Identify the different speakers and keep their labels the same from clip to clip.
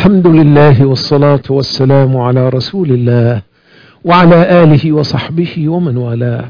Speaker 1: الحمد لله والصلاة والسلام على رسول الله وعلى آله وصحبه ومن والاه.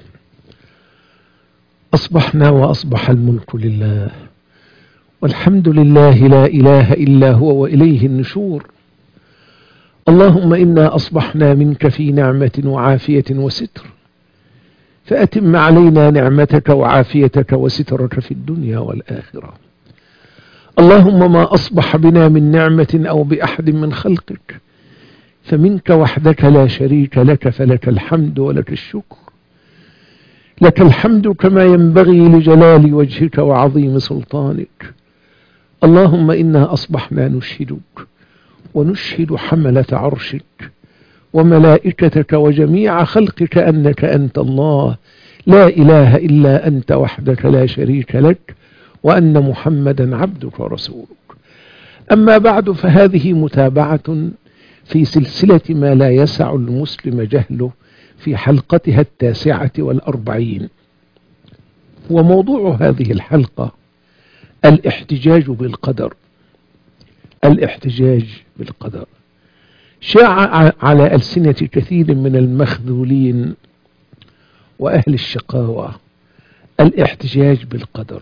Speaker 1: أصبحنا وأصبح الملك لله، والحمد لله لا إله إلا هو وإليه النشور. اللهم إنا أصبحنا منك في نعمة وعافية وستر، فأتم علينا نعمتك وعافيتك وسترك في الدنيا والآخرة. اللهم ما أصبح بنا من نعمة أو بأحد من خلقك فمنك وحدك لا شريك لك، فلك الحمد ولك الشكر. لك الحمد كما ينبغي لجلال وجهك وعظيم سلطانك. اللهم إنا أصبحنا نشهدك ونشهد حملة عرشك وملائكتك وجميع خلقك أنك أنت الله لا إله إلا أنت وحدك لا شريك لك، وأن محمدا عبدك ورسولك. أما بعد، فهذه متابعة في سلسلة ما لا يسع المسلم جهله في حلقتها 49، وموضوع هذه الحلقة الاحتجاج بالقدر. الاحتجاج بالقدر شاع على ألسنة كثير من المخذولين وأهل الشقاوة الاحتجاج بالقدر،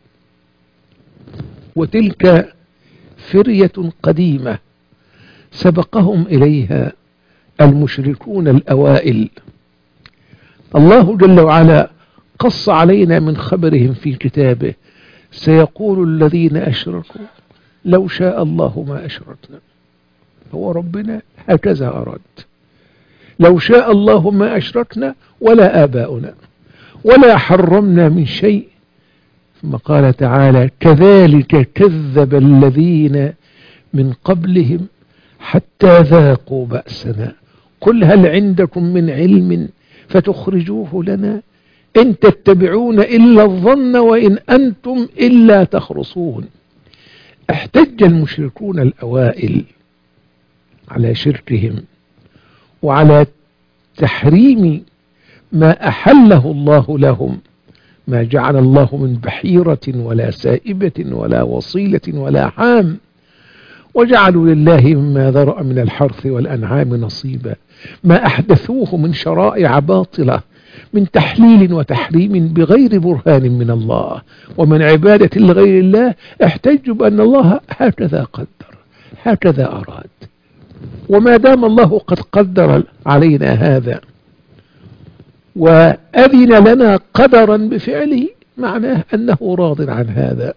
Speaker 1: وتلك فرية قديمة سبقهم إليها المشركون الأوائل. الله جل وعلا قص علينا من خبرهم في كتابه: سيقول الذين أشركوا لو شاء الله ما أشركنا. هو ربنا هكذا أراد، لو شاء الله ما أشركنا ولا آباؤنا ولا حرمنا من شيء. ثم قال تعالى: كذلك كذب الذين من قبلهم حتى ذاقوا بأسنا قل هل عندكم من علم فتخرجوه لنا إن تتبعون إلا الظن وإن أنتم إلا تخرصون. احتج المشركون الأوائل على شركهم وعلى تحريم ما أحله الله لهم، ما جعل الله من بحيرة ولا سائبة ولا وصيلة ولا حام، وجعلوا لله مما ذرأ من الحرث والأنعام نصيبا، ما أحدثوه من شرائع باطلة من تحليل وتحريم بغير برهان من الله ومن عبادة لغير الله. احتجوا بأن الله هكذا قدر هكذا أراد، وما دام الله قد قدر علينا هذا وأذن لنا قدرا بفعله معناه أنه راض عن هذا،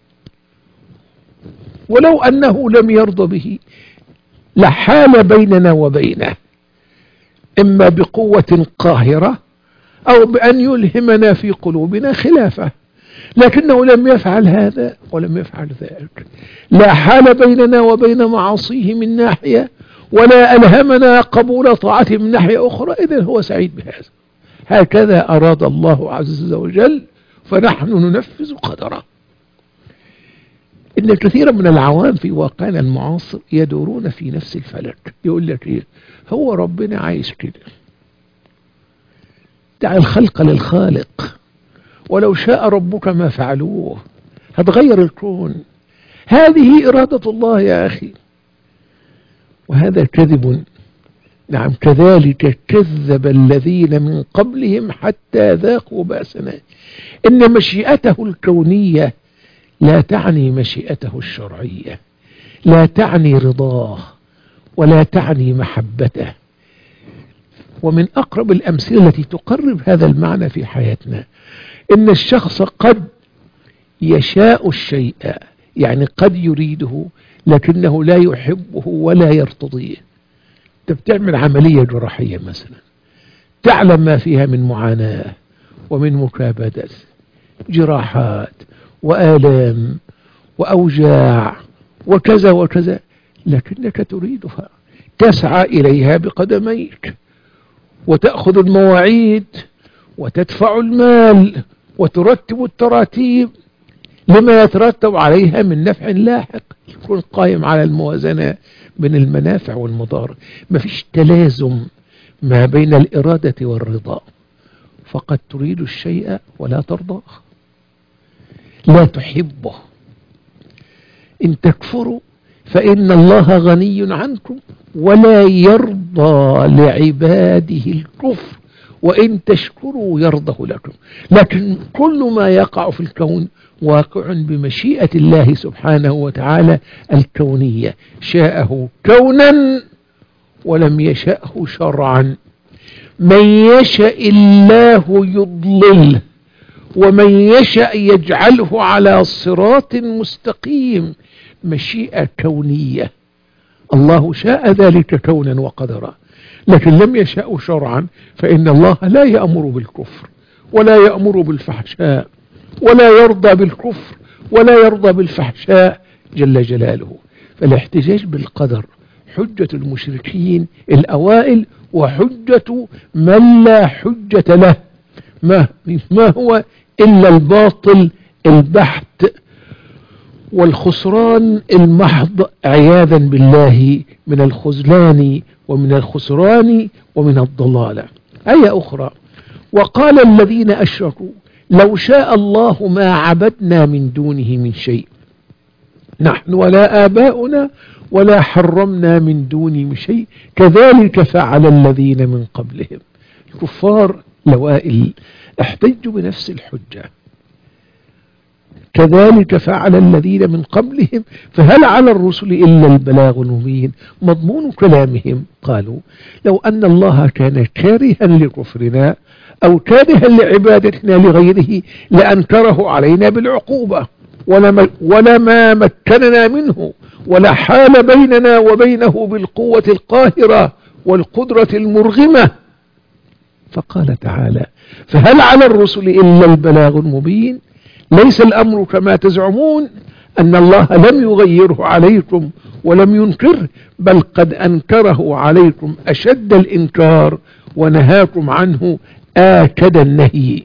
Speaker 1: ولو أنه لم يرضى به لحال بيننا وبينه، إما بقوة قاهرة أو بأن يلهمنا في قلوبنا خلافه، لكنه لم يفعل هذا ولم يفعل ذلك. لا حال بيننا وبين معاصيه من ناحية، ولا ألهمنا قبول طاعته من ناحية أخرى. إذن هو سعيد بهذا، هكذا أراد الله عز وجل، فنحن ننفذ قدره. إن كثيرا من العوام في واقعنا المعاصر يدورون في نفس الفلك. يقول لك إيه؟ هو ربنا عايز كده، دع الخلق للخالق، ولو شاء ربك ما فعلوه، هتغير الكون، هذه إرادة الله يا أخي. وهذا كذب. نعم، كذلك كذب الذين من قبلهم حتى ذاقوا بأسنا. إن مشيئته الكونية لا تعني مشيئته الشرعية، لا تعني رضاه ولا تعني محبته. ومن أقرب الأمثلة التي تقرب هذا المعنى في حياتنا إن الشخص قد يشاء الشيء، يعني قد يريده لكنه لا يحبه ولا يرتضيه. أنت بتعمل عملية جراحية مثلا، تعلم ما فيها من معاناة ومن مكابدة، جراحات وآلام وأوجاع وكذا وكذا، لكنك تريدها، تسعى إليها بقدميك، وتأخذ المواعيد وتدفع المال وترتب التراتيب لما يترتب عليها من نفع لاحق، يكون قائم على الموازنة بين المنافع والمضار. ما فيش تلازم ما بين الإرادة والرضا، فقد تريد الشيء ولا ترضاه، لا تحبه. إن تكفروا فإن الله غني عنكم ولا يرضى لعباده الكفر وإن تشكروا يرضه لكم. لكن كل ما يقع في الكون واقع بمشيئة الله سبحانه وتعالى الكونية، شاءه كونا ولم يشأه شرعا. من يشاء الله يضلله ومن يشاء يجعله على صراط مستقيم، مشيئة كونية. الله شاء ذلك كونا وقدرا، لكن لم يشاء شرعا، فإن الله لا يأمر بالكفر ولا يأمر بالفحشاء ولا يرضى بالكفر ولا يرضى بالفحشاء جل جلاله. فالاحتجاج بالقدر حجة المشركين الأوائل وحجة من لا حجة له، ما هو إلا الباطل البحت والخسران المحض عياذا بالله من الخذلان ومن الخسران ومن الضلالة. آية أخرى: وقال الذين أشركوا لو شاء الله ما عبدنا من دونه من شيء نحن ولا آباؤنا ولا حرمنا من دونه من شيء كذلك فعل الذين من قبلهم. الكفار الأوائل احتجوا بنفس الحجة، كذلك فعل الذين من قبلهم فهل على الرسل إلا البلاغ المبين. مضمون كلامهم قالوا لو أن الله كان كارها لكفرنا أو كارها لعبادتنا لغيره لأنكره علينا بالعقوبة ولما مكننا منه ولا حال بيننا وبينه بالقوة القاهرة والقدرة المرغمة. فقال تعالى فهل على الرسل إلا البلاغ المبين. ليس الأمر كما تزعمون أن الله لم يغيره عليكم ولم ينكره، بل قد أنكره عليكم أشد الإنكار ونهاكم عنه آكد النهي.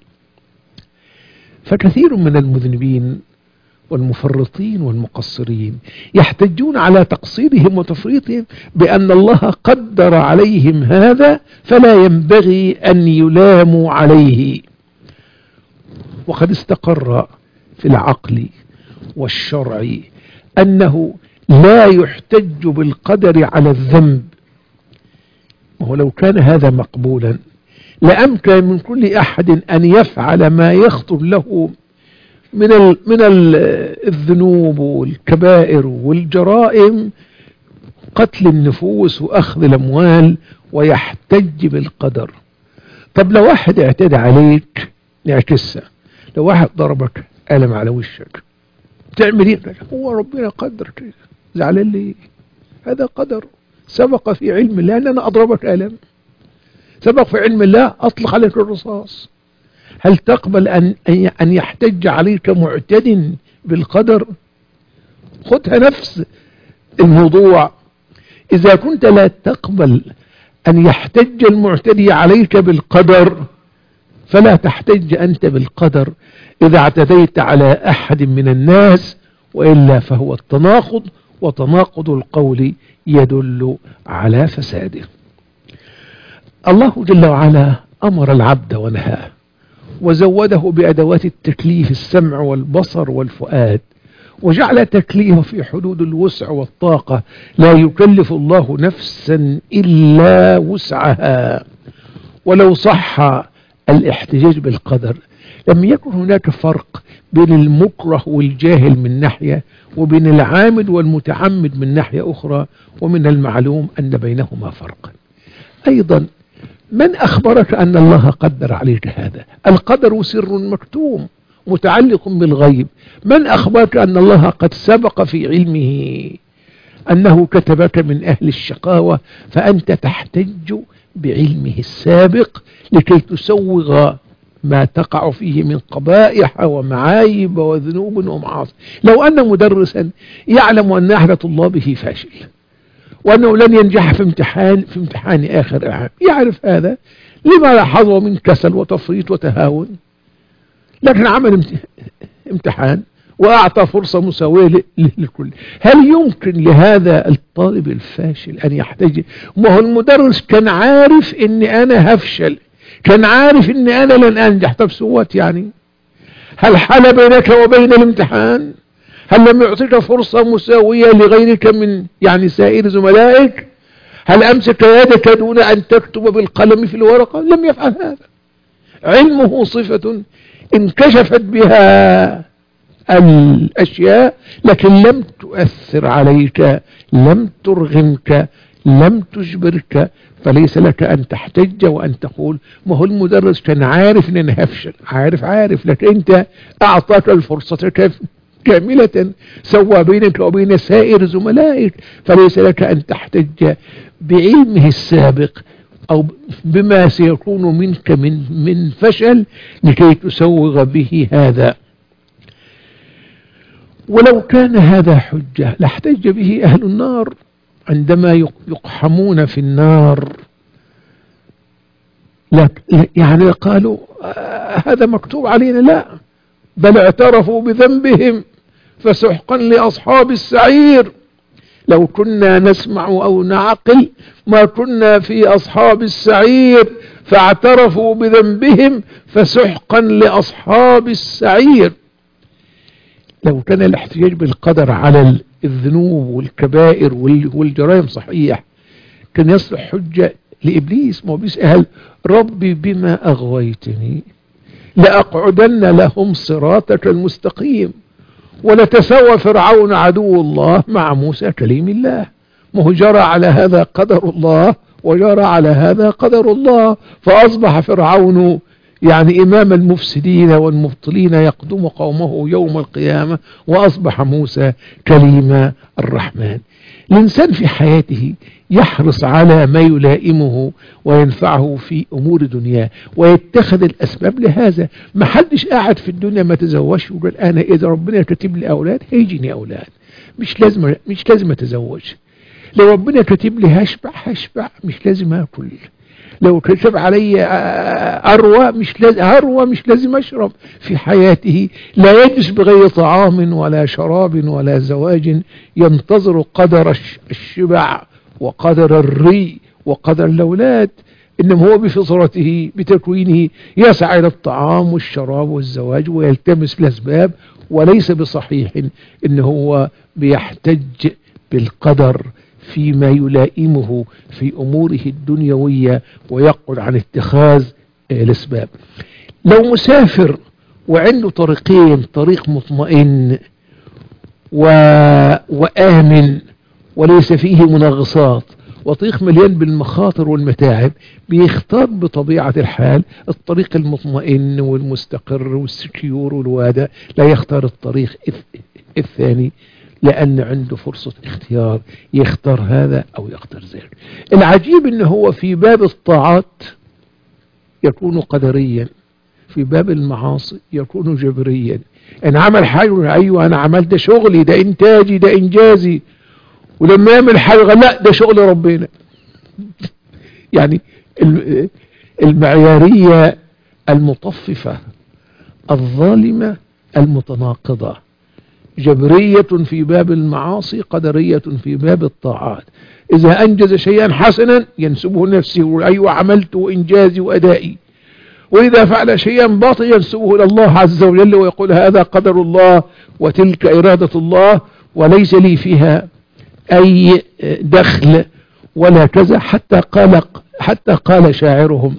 Speaker 1: فكثير من المذنبين والمفرطين والمقصرين يحتجون على تقصيرهم وتفريطهم بأن الله قدر عليهم هذا فلا ينبغي أن يلاموا عليه. وقد استقر في العقل والشرع أنه لا يحتج بالقدر على الذنب. وهو لو كان هذا مقبولا لأمكن من كل أحد أن يفعل ما يخطر له من الذنوب والكبائر والجرائم، قتل النفوس وأخذ الأموال، ويحتج بالقدر. طب لو واحد اعتدى عليك نعكسها، لو واحد ضربك قلم على وشك تعمل ايه؟ هو ربنا قدر كده، زعلان ليه؟ هذا قدر سبق في علم الله ان انا اضربك قلم، سبق في علم الله اطلق عليك الرصاص. هل تقبل ان يحتج عليك معتد بالقدر؟ خدها نفس الموضوع. اذا كنت لا تقبل ان يحتج المعتدي عليك بالقدر فلا تحتج أنت بالقدر إذا اعتديت على أحد من الناس، وإلا فهو التناقض، وتناقض القول يدل على فساده. الله جل وعلا أمر العبد ونهاه وزوده بأدوات التكليف السمع والبصر والفؤاد، وجعل تكليفه في حدود الوسع والطاقة، لا يكلف الله نفسا إلا وسعها. ولو صح الاحتجاج بالقدر لم يكن هناك فرق بين المكره والجاهل من ناحية وبين العامد والمتعمد من ناحية أخرى، ومن المعلوم أن بينهما فرقا. أيضا من أخبرك أن الله قدر عليك هذا؟ القدر سر مكتوم متعلق بالغيب. من أخبرك أن الله قد سبق في علمه أنه كتبك من أهل الشقاوة، فأنت تحتج بعلمه السابق لكي تسوغ ما تقع فيه من قبائح ومعايب وذنوب ومعاصي. لو أن مدرسا يعلم أن أحد طلابه فاشل وأنه لن ينجح في امتحان آخر العام، يعرف هذا، لما لاحظه من كسل وتفريط وتهاون، لكن عمل امتحان وأعطى فرصة مساوية للكل. هل يمكن لهذا الطالب الفاشل أن يحتج؟ ما هو المدرس كان عارف أني أنا هفشل، كان عارف أني أنا لن أنجح. طب سوت يعني؟ هل حال بينك وبين الامتحان؟ هل لم يعطيك فرصة مساوية لغيرك من يعني سائر زملائك؟ هل أمسك يدك دون أن تكتب بالقلم في الورقة؟ لم يفعل هذا. علمه صفة انكشفت بها الأشياء لكن لم تؤثر عليك، لم ترغمك، لم تجبرك، فليس لك أن تحتج وأن تقول ما هو المدرس كان عارف أن أنا هفشل. عارف لكن أنت أعطاك الفرصة كاملة، سوى بينك وبين سائر زملائك، فليس لك أن تحتج بعلمه السابق أو بما سيكون منك من فشل لكي تسوغ به هذا. ولو كان هذا حجة لاحتج به أهل النار عندما يقحمون في النار، يعني قالوا هذا مكتوب علينا، لا بل اعترفوا بذنبهم فسحقا لأصحاب السعير. لو كنا نسمع أو نعقل ما كنا في أصحاب السعير، فاعترفوا بذنبهم فسحقا لأصحاب السعير. لو كان الاحتجاج بالقدر على الذنوب والكبائر والجرائم صحيح كان يصلح حجة لإبليس. ما بيسأل ربي بما أغويتني لأقعدن لهم صراطك المستقيم ولتسوى فرعون عدو الله مع موسى كليم الله. ما هو جرى على هذا قدر الله وجرى على هذا قدر الله، فأصبح فرعون يعني إمام المفسدين والمبطلين يقدم قومه يوم القيامة، وأصبح موسى كليم الرحمن. الإنسان في حياته يحرص على ما يلائمه وينفعه في أمور دنياه ويتخذ الأسباب لهذا. ما حدش قاعد في الدنيا ما تزوجش وقال أنا إذا ربنا كاتب لي أولاد هيجيني أولاد، مش لازم أتزوج. لو ربنا كاتب لي هشبع مش لازم أكل. لو كتب علي أروى مش لازم أشرب. في حياته لا يجلس بغير طعام ولا شراب ولا زواج، ينتظر قدر الشبع وقدر الري وقدر الأولاد. إنما هو بفطرته بتكوينه يسعى إلى الطعام والشراب والزواج ويلتمس الأسباب، وليس بصحيح إنه هو بيحتج بالقدر فيما يلائمه في أموره الدنيوية ويقعد عن اتخاذ الأسباب. لو مسافر وعنده طريقين، طريق مطمئن وآمن وليس فيه منغصات، وطريق مليان بالمخاطر والمتاعب، بيختار بطبيعة الحال الطريق المطمئن والمستقر والسكيور والوادع، لا يختار الطريق الثاني لأن عنده فرصة اختيار، يختار هذا أو يختار ذلك. العجيب أنه هو في باب الطاعات يكون قدريا، في باب المعاصي يكون جبريا. إن عمل حاجة أيوة أنا عملت، ده شغلي، ده إنتاجي، ده إنجازي. ولما يعمل حاجة لا ده شغل ربنا. يعني المعيارية المطففة الظالمة المتناقضة، جبرية في باب المعاصي، قدرية في باب الطاعات. إذا أنجز شيئا حسنا ينسبه نفسه، أيوة عملت وإنجازي وأدائي. وإذا فعل شيئا باطلا ينسبه إلى الله عز وجل ويقول هذا قدر الله وتلك إرادة الله وليس لي فيها أي دخل ولا كذا. حتى قال شاعرهم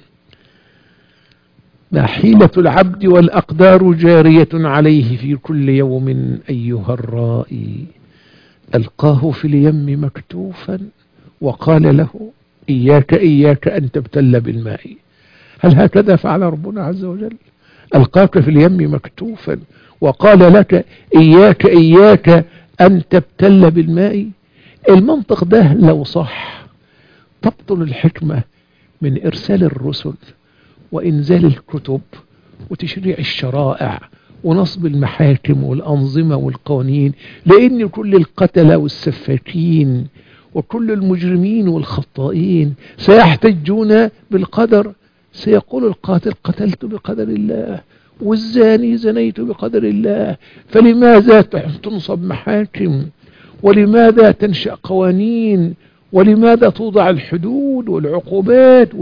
Speaker 1: ما حيلة العبد والأقدار جارية عليه في كل يوم أيها الرائي. ألقاه في اليم مكتوفا وقال له إياك أن تبتل بالماء. هل هكذا فعل ربنا عز وجل؟ ألقاك في اليم مكتوفا وقال لك إياك أن تبتل بالماء. المنطق ده لو صح تبطل الحكمة من إرسال الرسل وإنزال الكتب وتشريع الشرائع ونصب المحاكم والأنظمة والقوانين، لأن كل القتلة والسفاكين وكل المجرمين والخطائين سيحتجون بالقدر. سيقول القاتل قتلت بقدر الله والزاني زنيت بقدر الله. فلماذا تنصب محاكم؟ ولماذا تنشأ قوانين؟ ولماذا توضع الحدود والعقوبات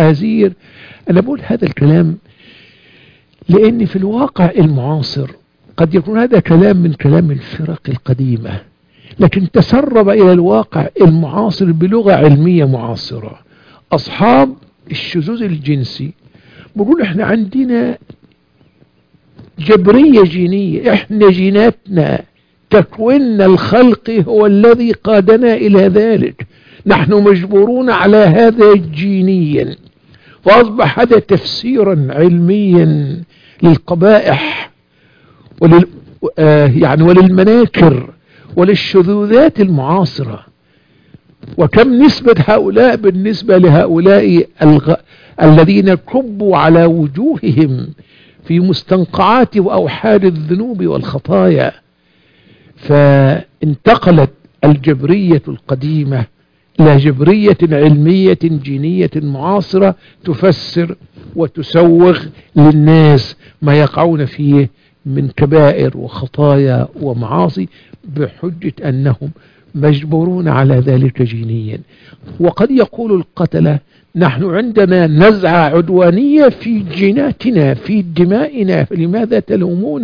Speaker 1: والتعازير؟ أنا بقول هذا الكلام لأن في الواقع المعاصر قد يكون هذا كلام من كلام الفرق القديمة، لكن تسرب إلى الواقع المعاصر بلغة علمية معاصرة. أصحاب الشذوذ الجنسي بيقول احنا عندنا جبرية جينية، احنا جيناتنا تكويننا الخلقي هو الذي قادنا إلى ذلك، نحن مجبورون على هذا جينيا. فأصبح هذا تفسيرا علميا للقبائح وللمناكر وللشذوذات المعاصرة. وكم نسبة هؤلاء بالنسبة لهؤلاء الذين كبوا على وجوههم في مستنقعات وأوحال الذنوب والخطايا. فانتقلت الجبرية القديمة إلى جبرية علمية جينية معاصرة تفسر وتسوغ للناس ما يقعون فيه من كبائر وخطايا ومعاصي بحجة أنهم مجبورون على ذلك جينيا. وقد يقول القتلة نحن عندنا نزعة عدوانية في جيناتنا في دمائنا، فلماذا تلومون؟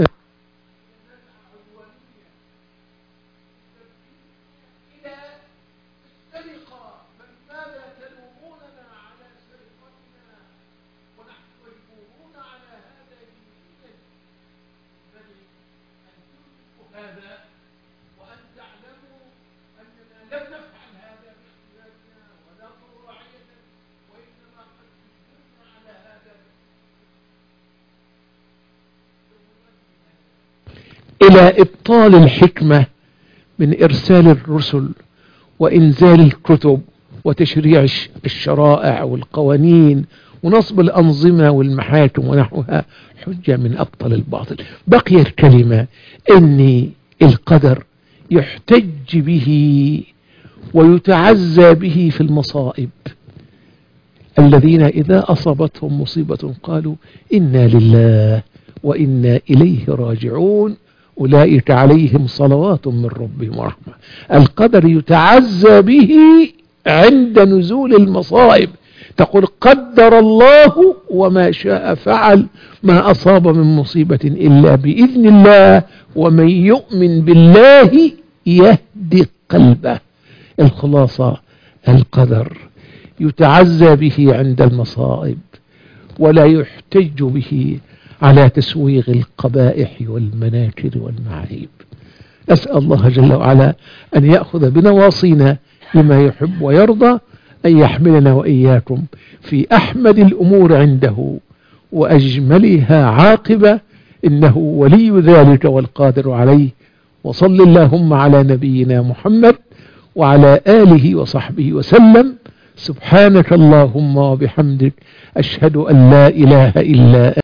Speaker 1: إلى إبطال الحكمة من إرسال الرسل وإنزال الكتب وتشريع الشرائع والقوانين ونصب الأنظمة والمحاكم ونحوها حجة من أبطل الباطل. بقي الكلمة أن القدر يحتج به ويتعزى به في المصائب. الذين إذا أصابتهم مصيبة قالوا إنا لله وإنا إليه راجعون أولئك عليهم صلوات من ربهم ورحمة. القدر يتعزى به عند نزول المصائب، تقول قدر الله وما شاء فعل، ما أصاب من مصيبة إلا بإذن الله، ومن يؤمن بالله يهدي قلبه. الخلاصة القدر يتعزى به عند المصائب ولا يحتج به على تسويغ القبائح والمناكر والمعايب. أسأل الله جل وعلا أن يأخذ بنواصينا لما يحب ويرضى، أن يحملنا وإياكم في أحمد الأمور عنده وأجملها عاقبة، إنه ولي ذلك والقادر عليه. وصل اللهم على نبينا محمد وعلى آله وصحبه وسلم. سبحانك اللهم وبحمدك أشهد أن لا إله إلا أنت.